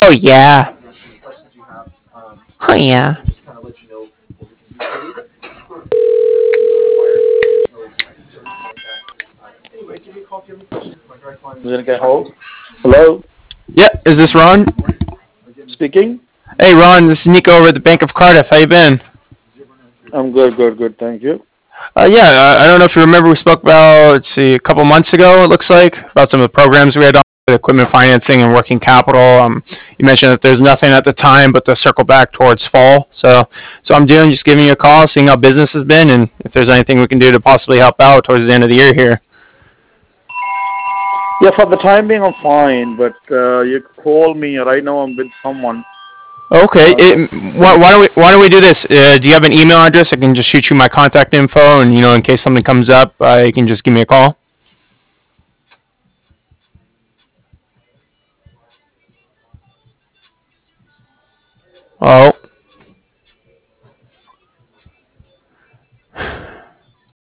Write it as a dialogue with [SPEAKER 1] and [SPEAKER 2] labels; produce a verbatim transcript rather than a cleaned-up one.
[SPEAKER 1] Oh yeah. Oh yeah.
[SPEAKER 2] Hello,
[SPEAKER 1] Yeah, is this Ron?
[SPEAKER 2] speaking.
[SPEAKER 1] Hey Ron, this is Nico over at the Bank of Cardiff. How you been?
[SPEAKER 2] I'm good, good, good. Thank you.
[SPEAKER 1] Uh, yeah, uh, I don't know if you remember we spoke about, let's see, a couple months ago, it looks like, about some of the programs we had on equipment financing and working capital. Um, you mentioned that there's nothing at the time but to circle back towards fall. So, so I'm doing just giving you a call, seeing how business has been, and if there's anything we can do to possibly help out towards the end of the year here.
[SPEAKER 2] Yeah, for the time being, I'm fine. But uh, you call me right now. I'm with someone.
[SPEAKER 1] Okay.
[SPEAKER 2] Uh,
[SPEAKER 1] It,
[SPEAKER 2] just
[SPEAKER 1] why,
[SPEAKER 2] finish.
[SPEAKER 1] why don't we why don't we do this? Uh, do you have an email address? I can just shoot you my contact info, and you know, in case something comes up, uh, you can just give me a call. Oh,